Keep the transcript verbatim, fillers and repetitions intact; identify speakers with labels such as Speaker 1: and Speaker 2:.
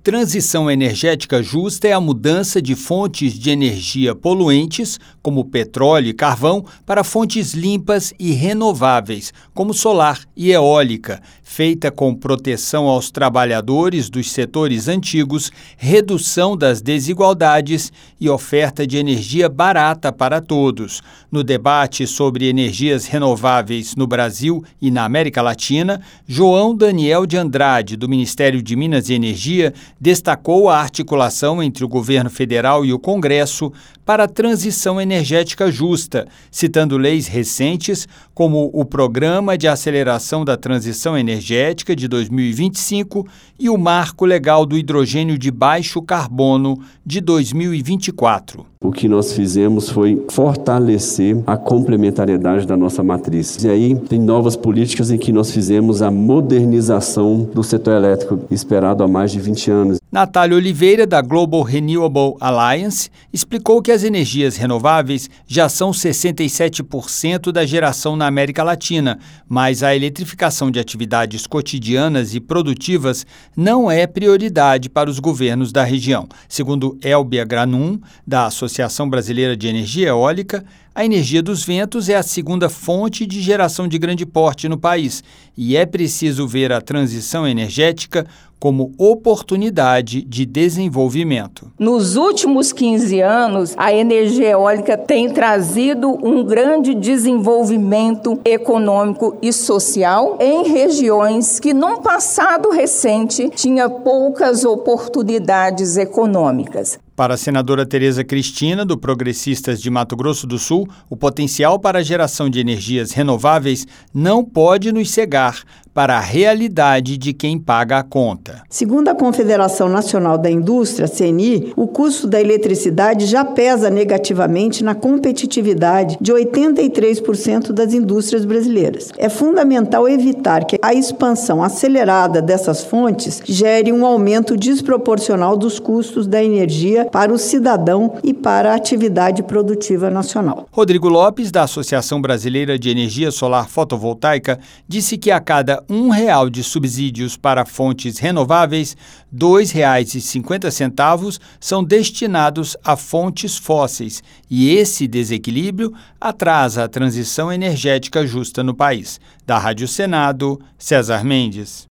Speaker 1: Transição energética justa é a mudança de fontes de energia poluentes, como petróleo e carvão, para fontes limpas e renováveis, como solar e eólica, feita com proteção aos trabalhadores dos setores antigos, redução das desigualdades e oferta de energia barata para todos. No debate sobre energias renováveis no Brasil e na América Latina, João Daniel de Andrade, do Ministério de Minas e Energia, destacou a articulação entre o governo federal e o Congresso para a transição energética justa, citando leis recentes como o Programa de Aceleração da Transição Energética de dois mil e vinte e cinco e o Marco Legal do Hidrogênio de Baixo Carbono de dois mil e vinte e quatro.
Speaker 2: O que nós fizemos foi fortalecer a complementariedade da nossa matriz. E aí tem novas políticas em que nós fizemos a modernização do setor elétrico, esperado há mais de vinte anos.
Speaker 1: Natália Oliveira, da Global Renewable Alliance, explicou que as energias renováveis já são sessenta e sete por cento da geração na América Latina, mas a eletrificação de atividades cotidianas e produtivas não é prioridade para os governos da região. Segundo Elbia Granum, da Associação Brasileira de Energia Eólica, a energia dos ventos é a segunda fonte de geração de grande porte no país e é preciso ver a transição energética como oportunidade de desenvolvimento.
Speaker 3: Nos últimos quinze anos, a energia eólica tem trazido um grande desenvolvimento econômico e social em regiões que, num passado recente, tinha poucas oportunidades econômicas.
Speaker 1: Para a senadora Tereza Cristina, do Progressistas de Mato Grosso do Sul, o potencial para a geração de energias renováveis não pode nos cegar para a realidade de quem paga a conta.
Speaker 4: Segundo a Confederação Nacional da Indústria, C N I, o custo da eletricidade já pesa negativamente na competitividade de oitenta e três por cento das indústrias brasileiras. É fundamental evitar que a expansão acelerada dessas fontes gere um aumento desproporcional dos custos da energia para o cidadão e para a atividade produtiva nacional.
Speaker 1: Rodrigo Lopes, da Associação Brasileira de Energia Solar Fotovoltaica, disse que a cada um real de subsídios para fontes renováveis, dois reais e cinquenta centavos são destinados a fontes fósseis, e esse desequilíbrio atrasa a transição energética justa no país. Da Rádio Senado, César Mendes.